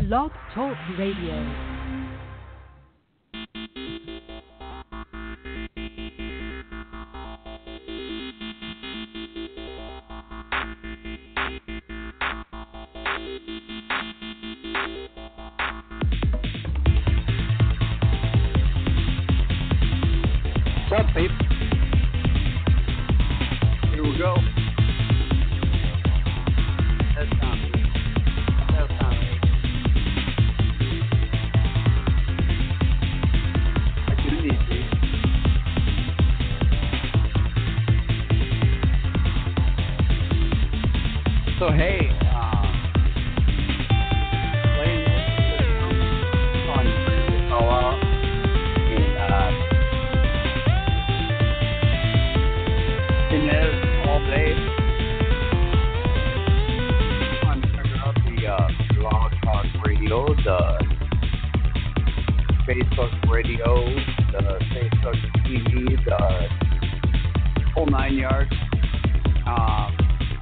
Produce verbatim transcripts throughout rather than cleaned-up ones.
Blog Talk Radio. What's up, people? Here we go. That's not me. That's not me. I do need these. So, hey, uh, playing this on the call out. And, uh, Inez all day. I'm checking out the uh, Blog Talk Radio, the Facebook Radio, the Facebook T V, the whole nine yards. Um,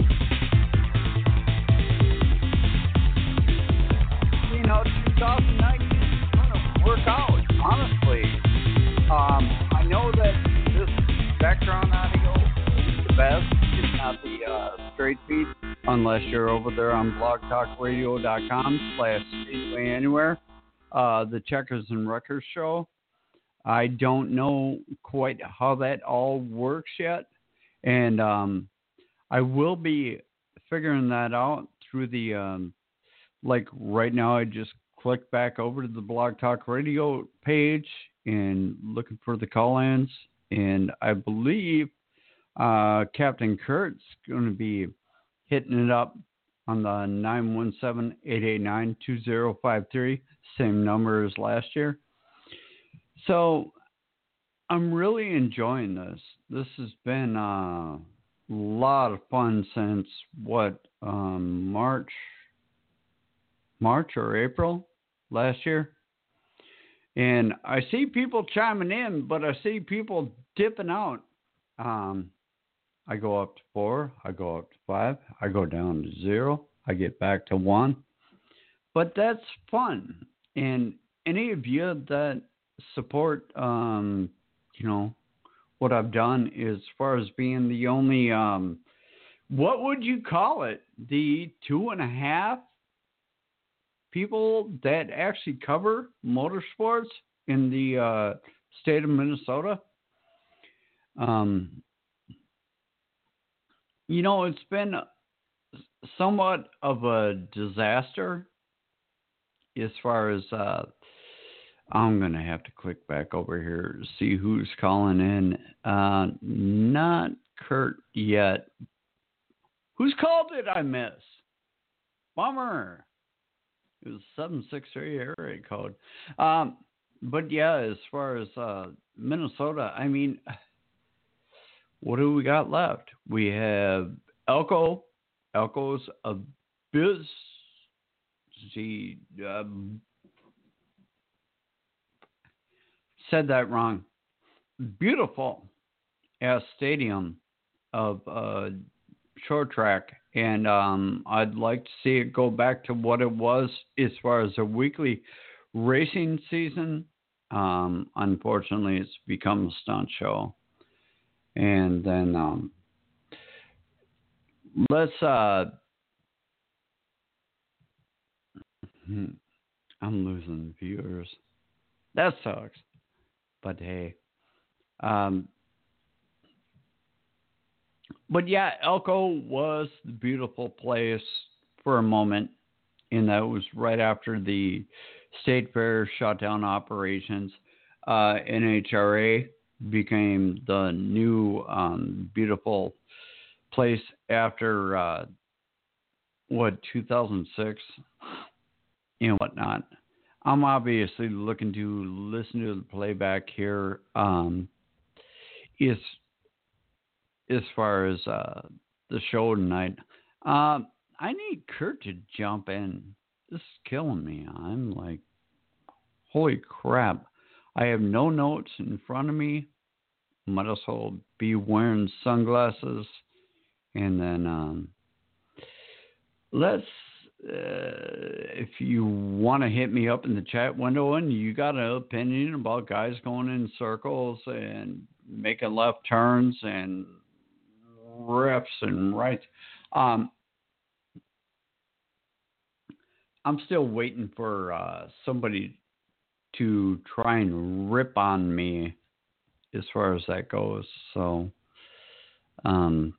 you know, twenty nineteen is going to work out, honestly. Um, I know that this background audio is the best. It's not the uh, straight feed, unless you're over there on blogtalkradio.com slash Speedway Anywhere. Uh, the Checkers and Wreckers show. I don't know quite how that all works yet. And um, I will be figuring that out through the, um, like right now I just clicked back over to the Blog Talk Radio page and looking for the call-ins. And I believe uh, Captain Kurt's going to be hitting it up on the nine one seven, eight eight nine, two zero five three, same number as last year. So I'm really enjoying this. This has been uh, a lot of fun since, what, um, March, March or April last year. And I see people chiming in, but I see people dipping out. Um, I go up to four, I go up to five, I go down to zero, I get back to one. But that's fun. And any of you that support, um, you know, what I've done as far as being the only, um, what would you call it? The two and a half people that actually cover motorsports in the uh, state of Minnesota. Um, you know, it's been somewhat of a disaster as far as, uh, I'm going to have to click back over here to see who's calling in. Uh, not Kurt yet. Whose call did I miss? Bummer. It was seven six three area code. Um, but yeah, as far as uh, Minnesota, I mean, what do we got left? We have Elko. Elko's a busy, uh, said that wrong. Beautiful ass stadium of uh, short track. And um, I'd like to see it go back to what it was as far as a weekly racing season. Um, unfortunately, it's become a stunt show. And then um, let's... Uh, I'm losing viewers. That sucks. But hey. Um, But yeah, Elko was the beautiful place for a moment, and that was right after the State Fair shut down operations. Uh, N H R A became the new um, beautiful place after, uh, what, two thousand six and whatnot. I'm obviously looking to listen to the playback here. Um, is As far as uh, the show tonight, uh, I need Kurt to jump in. This is killing me. I'm like, holy crap. I have no notes in front of me. Might as well be wearing sunglasses. And then um, let's, uh, if you want to hit me up in the chat window and you got an opinion about guys going in circles and making left turns and riffs and rights, um, I'm still waiting for uh, somebody to try and rip on me as far as that goes. So um,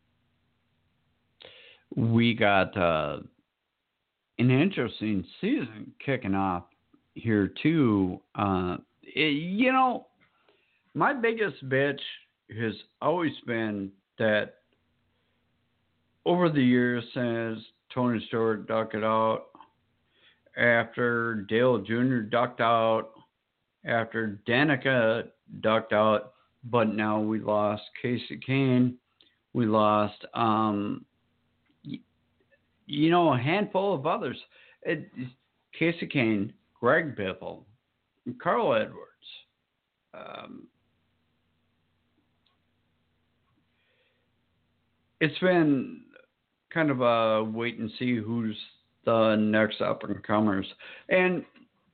we got uh, an interesting season kicking off here too. Uh, it, you know, my biggest bitch has always been that over the years since Tony Stewart ducked it out, after Dale Junior ducked out, after Danica ducked out, but now we lost Casey Kane. We lost, um, you know, a handful of others. It, Casey Kane, Greg Biffle, Carl Edwards. Um, it's been kind of a wait and see who's the next up and comers. And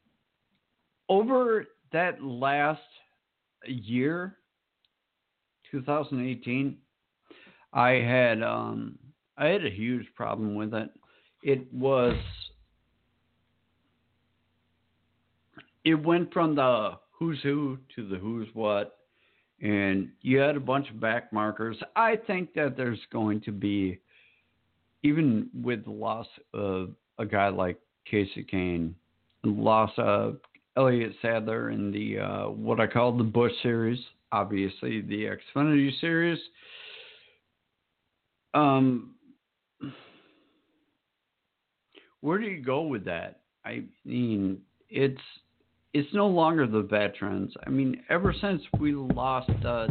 over that last year, two thousand eighteen, I had um, I had a huge problem with it. It was it went from the who's who to the who's what, and you had a bunch of back markers. I think that there's going to be, even with the loss of a guy like Casey Kane, loss of Elliott Sadler in the uh, what I call the Busch Series, obviously the Xfinity Series. Um, where do you go with that? I mean, it's it's no longer the veterans. I mean, ever since we lost uh,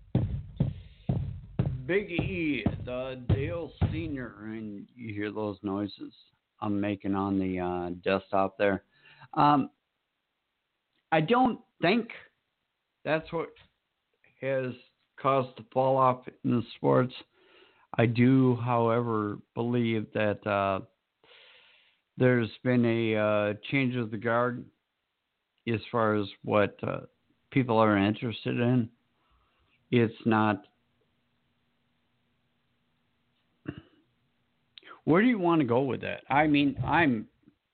Big E, the Dale Senior, and you hear those noises I'm making on the uh, desktop there. Um, I don't think that's what has caused the fall off in the sports. I do, however, believe that uh, there's been a uh, change of the guard as far as what uh, people are interested in. It's not. Where do you want to go with that? I mean, I'm,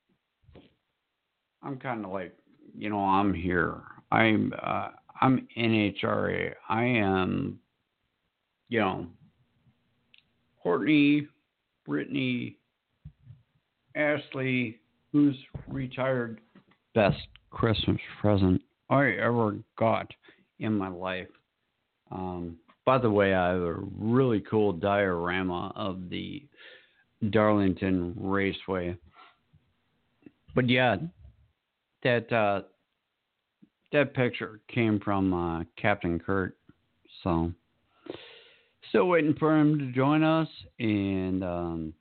I'm kind of like, you know, I'm here. I'm, uh, I'm N H R A. I am, you know, Courtney, Brittany, Ashley, who's retired, best Christmas present I ever got in my life. Um, by the way, I have a really cool diorama of the Darlington Raceway. But yeah, that uh, that picture came from uh, Captain Kurt. So still waiting for him to join us, and um,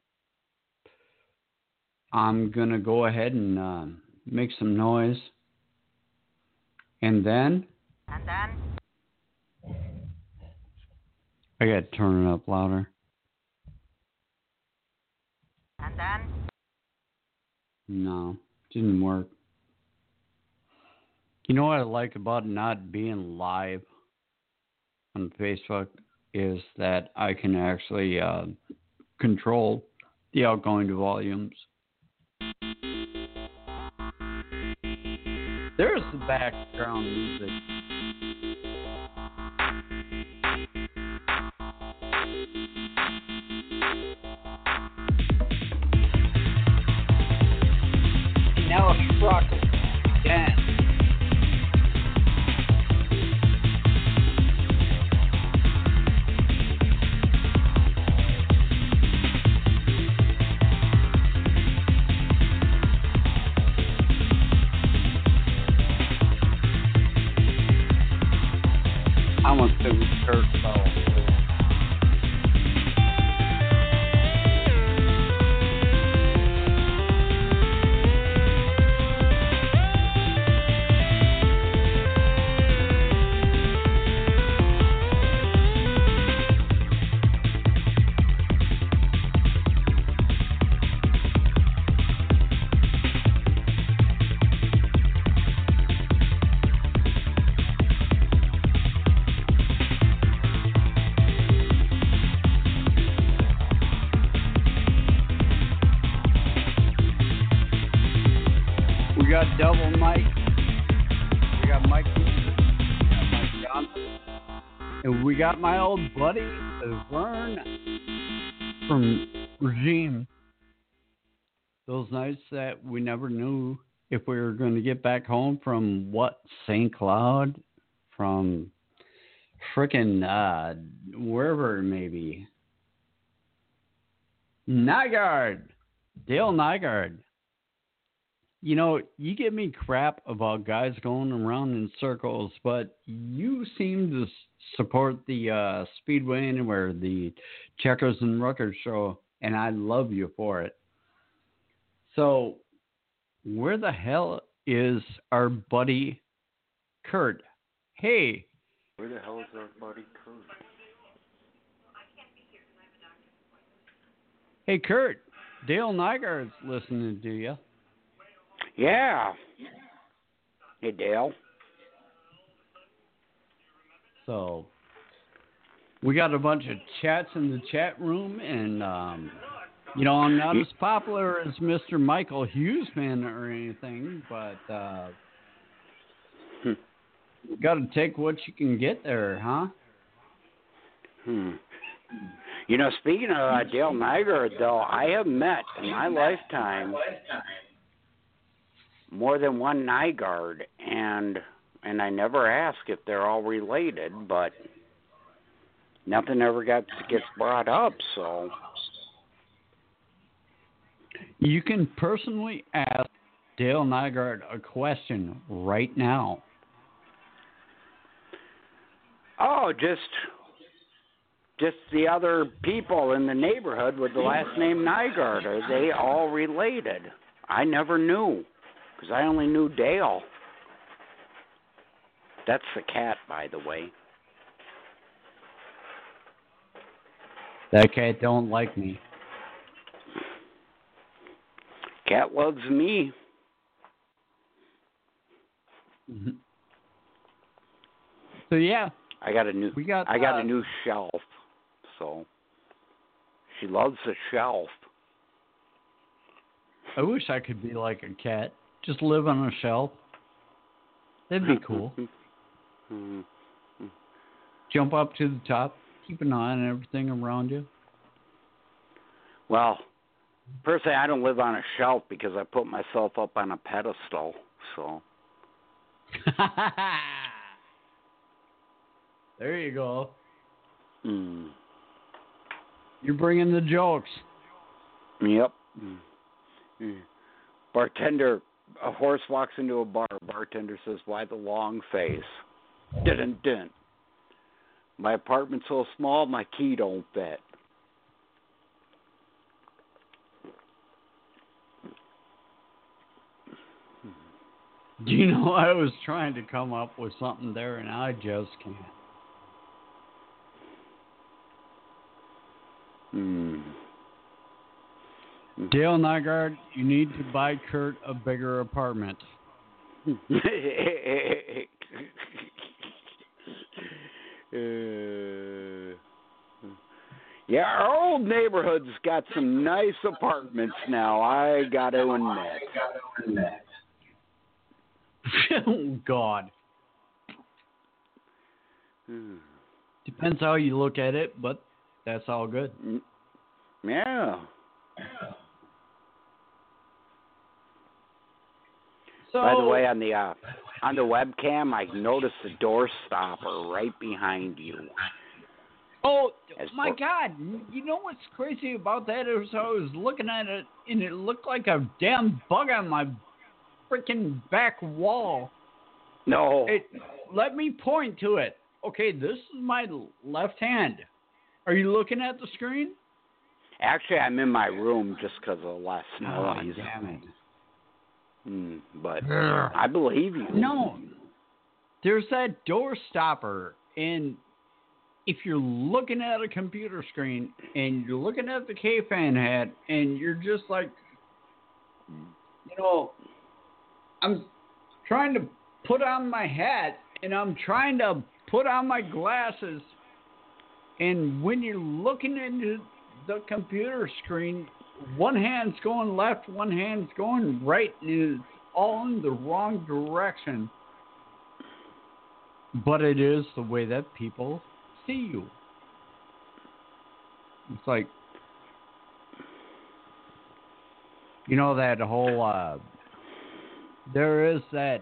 I'm gonna go ahead and uh, make some noise, and then and then I got to turn it up louder. And then? No, didn't work. You know what I like about not being live on Facebook is that I can actually uh, control the outgoing volumes. There's the background music. Now it's rock again. I want to Kurt Bowles. We got double Mike. We got Mike Houston. We got Mike Johnson. And we got my old buddy, Vern from Regime. Those nights that we never knew if we were going to get back home from what, Saint Cloud? From frickin' uh, wherever maybe. Nygaard. Dale Nygaard. You know, you give me crap about guys going around in circles, but you seem to support the uh, Speedway Anywhere, the Checkers and Ruckers show, and I love you for it. So, where the hell is our buddy Kurt? Hey. Where the hell is our buddy Kurt? Hey, Kurt. Dale Nygaard's listening to you. Yeah. Hey, Dale. So, we got a bunch of chats in the chat room, and, um, you know, I'm not as popular as Mister Michael Hughesman or anything, but uh, hmm. got to take what you can get there, huh? Hmm. You know, speaking of uh, Dale Nygaard, though, I have met in my lifetime more than one Nygaard, and and I never ask if they're all related, but nothing ever got gets brought up, so. You can personally ask Dale Nygaard a question right now. Oh, just just the other people in the neighborhood with the last name Nygaard. Are they all related? I never knew, because I only knew Dale. That's the cat, by the way. That cat don't like me. Cat loves me. Mm-hmm. So yeah, I got a new. We got, I got uh, a new shelf. So she loves the shelf. I wish I could be like a cat. Just live on a shelf. That'd be cool. Jump up to the top. Keep an eye on everything around you. Well, personally, I don't live on a shelf because I put myself up on a pedestal. So. There you go. Mm. You're bringing the jokes. Yep. Mm. Bartender, a horse walks into a bar. Bartender says, "Why the long face?" Didn't didn't. My apartment's so small, my key don't fit. Do you know, I was trying to come up with something there, and I just can't. Hmm. Dale Nygaard, you need to buy Kurt a bigger apartment. uh, yeah, our old neighborhood's got some nice apartments now, I got to admit. Oh, God. Hmm. Depends how you look at it, but that's all good. Yeah. So, by the way, on the uh, on the webcam, I noticed the door stopper right behind you. Oh, As my for- God. You know what's crazy about that is I was looking at it, and it looked like a damn bug on my freaking back wall. No. It, let me point to it. Okay, this is my left hand. Are you looking at the screen? Actually, I'm in my room just because of less Oh, noise. damn it. Mm, but I believe you. No. There's that door stopper, and if you're looking at a computer screen and you're looking at the K-Fan hat and you're just like, you know, I'm trying to put on my hat and I'm trying to put on my glasses, and when you're looking into the computer screen, one hand's going left, one hand's going right, and it's all in the wrong direction. But it is the way that people see you. It's like, you know, that whole, uh, there is that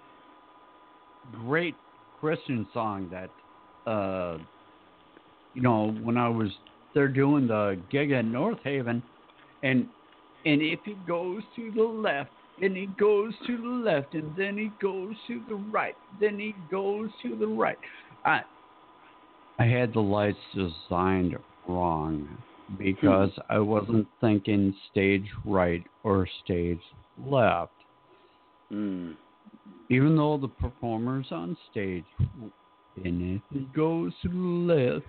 great Christian song that, uh, you know, when I was there doing the gig at North Haven, and and if he goes to the left, and he goes to the left, and then he goes to the right, then he goes to the right. I I had the lights designed wrong because I wasn't thinking stage right or stage left. Mm. Even though the performer's on stage, and if he goes to the left,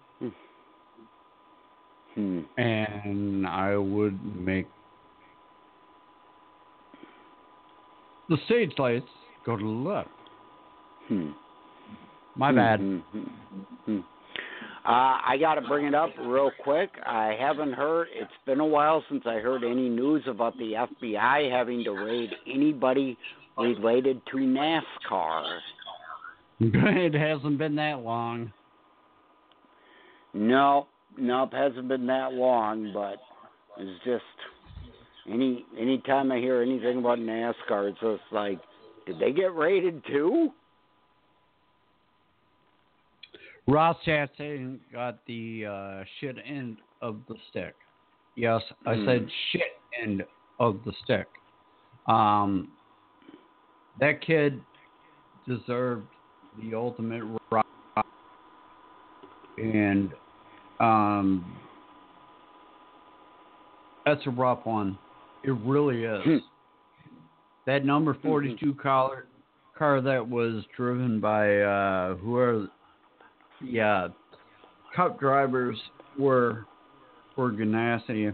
Hmm. and I would make the stage lights go to the left. Hmm. My bad. Mm-hmm. Hmm. Uh, I got to bring it up real quick. I haven't heard, it's been a while since I heard any news about the F B I having to raid anybody related to NASCAR. It hasn't been that long. No, no, it hasn't been that long, but it's just any anytime I hear anything about NASCAR, it's just like, did they get raided too? Ross Chastain got the uh, shit end of the stick. Yes, I Mm. said shit end of the stick. Um, that kid deserved the ultimate rock, and um, that's a rough one. It really is. Hmm. That number forty-two mm-hmm. car, car that was driven by uh, whoever the uh, Cup drivers were for Ganassi,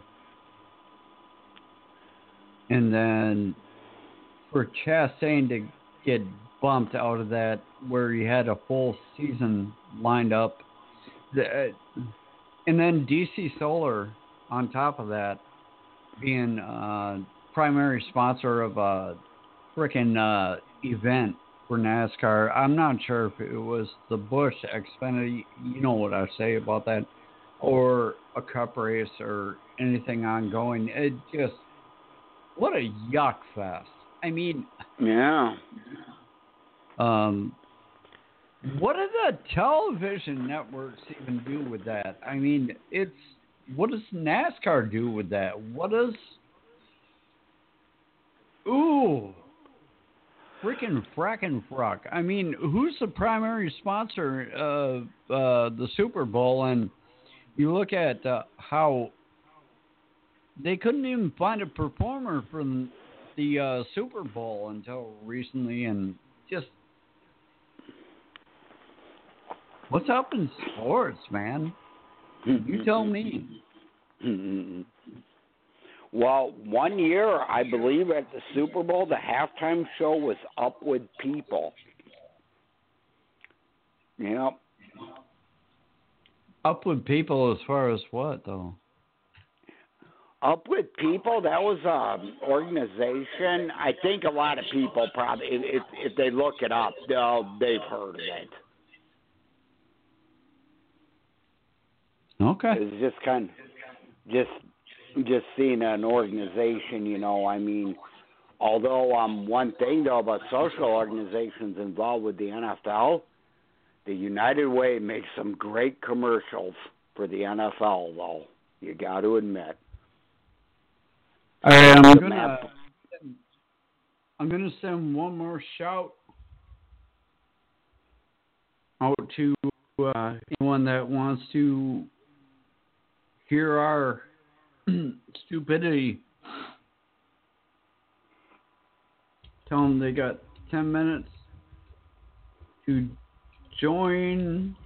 and then for Chastain to get bumped out of that, where he had a full season lined up, the, and then D C Solar on top of that, being uh, primary sponsor of a freaking uh, event for NASCAR. I'm not sure if it was the Busch Xfinity, you know what I say about that, or a Cup race or anything ongoing. It just, what a yuck fest. I mean, yeah. Um, what do the television networks even do with that? I mean, it's, what does NASCAR do with that? What does, ooh, freaking frackin' fruck. I mean, who's the primary sponsor of uh, the Super Bowl? And you look at uh, how they couldn't even find a performer for the uh, Super Bowl until recently, and just, what's up in sports, man? You tell me. Well, one year, I believe at the Super Bowl, the halftime show was Up With People. Yep. Up With People as far as what, though? Up With People, that was an organization. I think a lot of people probably, if, if they look it up, they'll, they've heard of it. Okay. It's just kind of, just just seeing an organization, you know, I mean, although um, one thing, though, about social organizations involved with the N F L, the United Way makes some great commercials for the N F L, though. You got to admit. I'm gonna, I'm gonna send one more shout out to uh, anyone that wants to hear our stupidity. Tell them they got ten minutes to join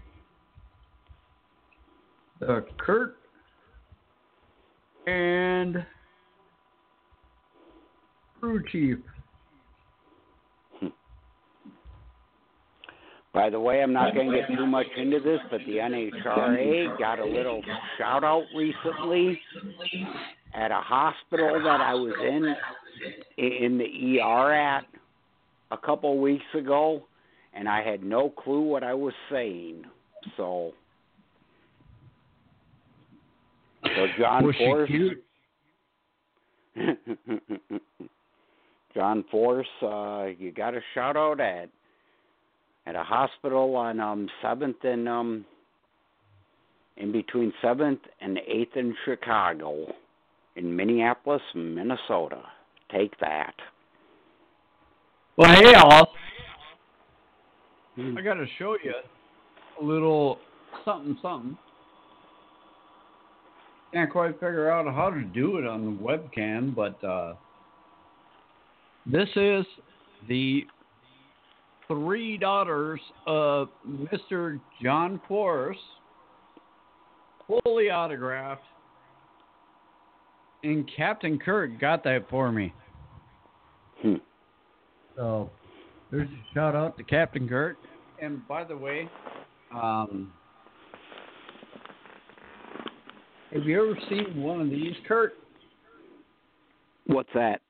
the Kurt and Crew Chief. By the way, I'm not going to get too much into this, but the N H R A got a little shout-out recently at a hospital that I was in in the E R at a couple weeks ago, and I had no clue what I was saying. So, so John Was Force, she cute? John Force, uh, you got a shout out at at a hospital on um seventh and um in between seventh and eighth in Chicago, in Minneapolis, Minnesota. Take that. Well, hey, all. I got to show you a little something, something. Can't quite figure out how to do it on the webcam, but uh, this is the three daughters of Mister John Force, fully autographed, and Captain Kirk got that for me. Hmm. So there's a shout out to Captain Kirk. And by the way, um, have you ever seen one of these, Kurt? What's that?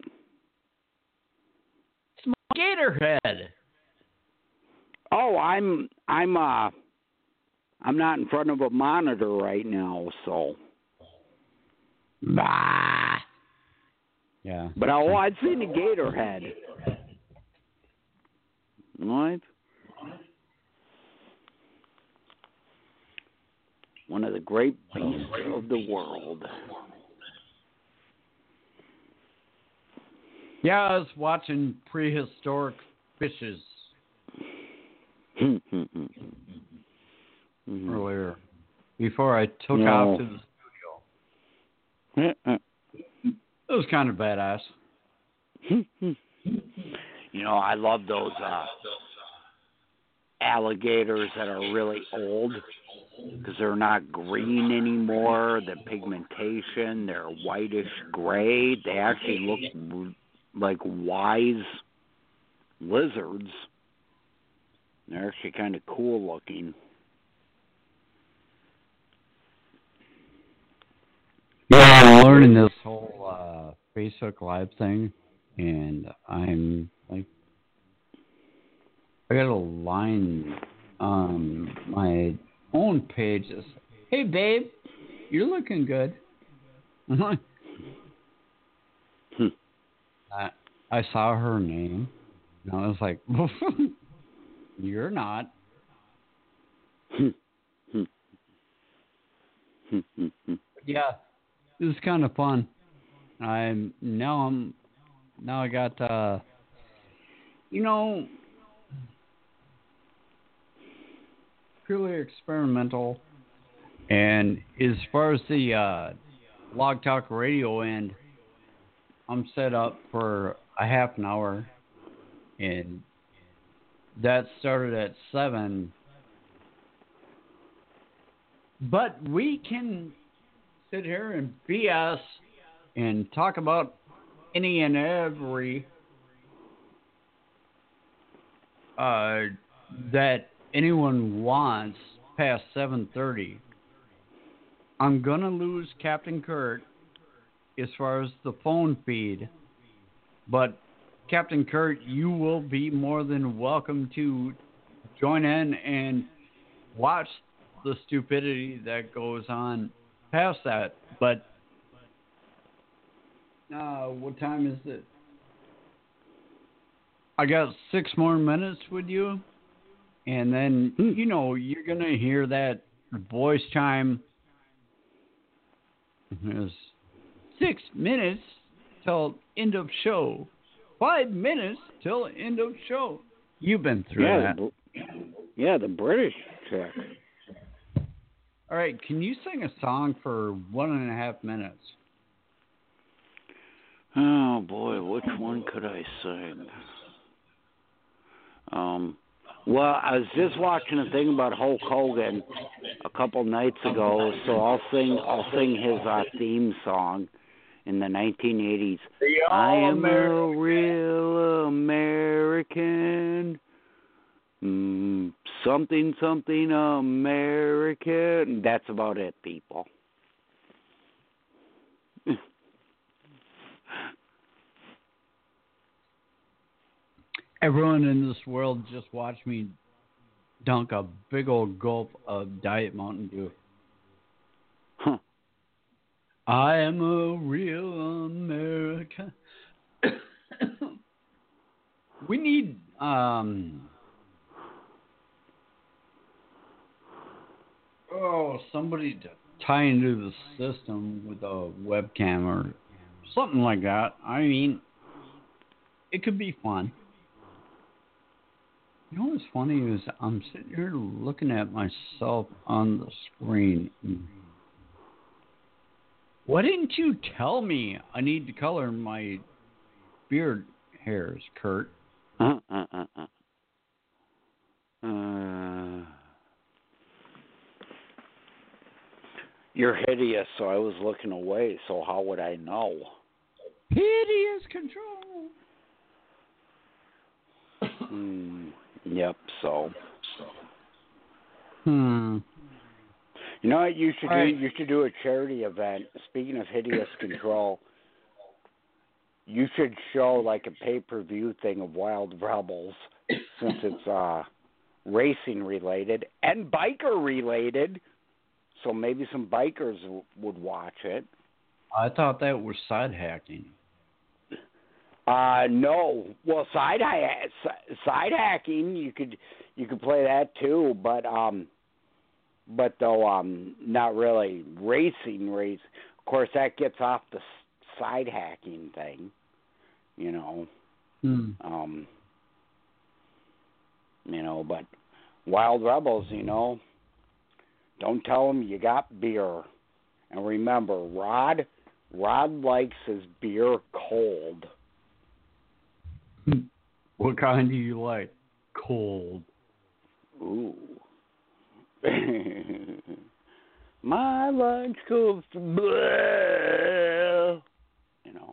It's my Gatorhead. Oh, I'm I'm uh I'm not in front of a monitor right now, so. Bah. Yeah. But oh, I've seen a Gatorhead. What? One of the great beasts of the world. Yeah, I was watching prehistoric fishes earlier before I took No. off to the studio. It was kind of badass. You know, I love those uh, alligators that are really old because they're not green anymore. The pigmentation, they're whitish gray. They actually look like wise lizards. They're actually kind of cool looking. Yeah, I'm learning this whole uh, Facebook Live thing, and I'm like, I got a line on my own page that's, "Hey, babe, you're looking good." I'm like, Hmm. I, I saw her name, and I was like, "You're not." Yeah, it was kind of fun. I'm now I'm now I got uh, you know, purely experimental, and as far as the uh, Blog Talk Radio end, I'm set up for a half an hour, and that started at seven. But we can sit here and B S and talk about any and every uh, that anyone wants past seven thirty. I'm going to lose Captain Kurt as far as the phone feed, but Captain Kurt, you will be more than welcome to join in and watch the stupidity that goes on past that. But uh, what time is it? I got six more minutes with you, and then you know you're gonna hear that voice chime. It's six minutes till end of show. Five minutes till end of show. You've been through yeah, that. The, yeah, the British check. All right, can you sing a song for one and a half minutes? Oh boy, which one could I sing? Um, well, I was just watching a thing about Hulk Hogan a couple nights ago, so I'll sing. I'll sing his uh, theme song in the nineteen eighties. I am a real American. Mm, something, something American. That's about it, people. Everyone in this world just watched me dunk a big old gulp of Diet Mountain Dew. Huh. I am a real American. We need um oh somebody to tie into the system with a webcam or something like that. I mean, it could be fun. You know what's funny is I'm sitting here looking at myself on the screen. Why didn't you tell me I need to color my beard hairs, Kurt? Uh, uh, uh, uh. Uh, you're hideous, so I was looking away, so how would I know? Hideous control. Hmm. Yep, so. Hmm. You know what you should All do? right. You should do a charity event. Speaking of hideous control, you should show like a pay-per-view thing of Wild Rebels, since it's uh, racing related and biker related. So maybe some bikers w- would watch it. I thought that was side hacking. Uh, no. Well, side ha- side hacking, you could you could play that too, but um, but though um, not really racing race. Of course, that gets off the side hacking thing, you know. Hmm. Um, you know, but Wild Rebels, you know, don't tell them you got beer, and remember, Rod, Rod likes his beer cold. What kind do you like? Cold. Ooh. My lunch goes to bleh. You know.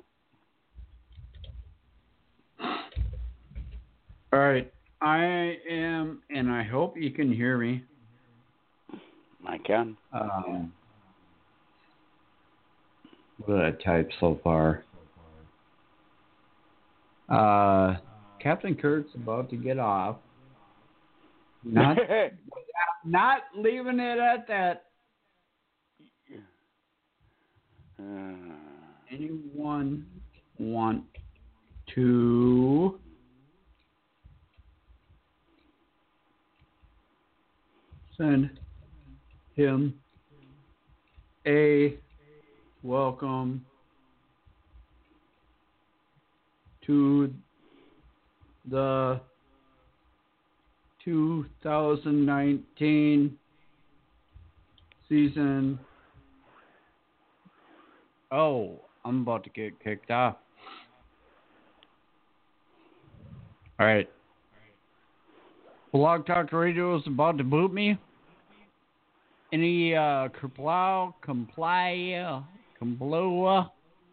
All right. I am, and I hope you can hear me. I can. Um, what did I type so far? Uh, Captain Kurt's about to get off. Not, not leaving it at that. uh, Anyone want to send him a welcome to the two thousand nineteen season? Oh, I'm about to get kicked off. All right. Blog Talk Radio is about to boot me. Any uh, complow, comply, complow?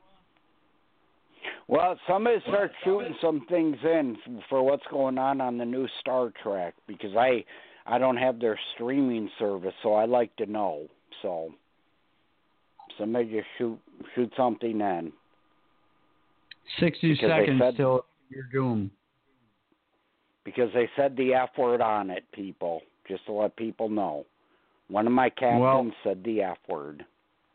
well, somebody start shooting some things in for what's going on on the new Star Trek, because I I don't have their streaming service, so I like to know. So somebody just shoot shoot something in. sixty Because they seconds said- till you're doomed. Because they said the F word on it, people, just to let people know. One of my captains Well- said the F word.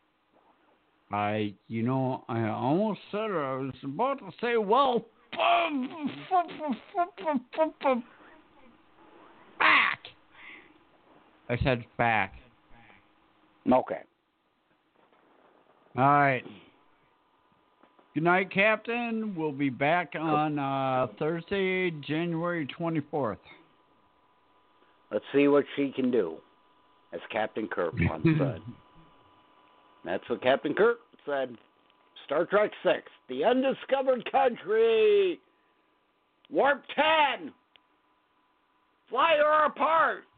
I, you know, I almost said it. I was about to say, well, back. I said back. Okay. All right. Good night, Captain. We'll be back on uh, Thursday, January twenty-fourth. Let's see what she can do, as Captain Kirk once said. That's what Captain Kirk said. Star Trek six, The Undiscovered Country. Warp ten. Fly her apart.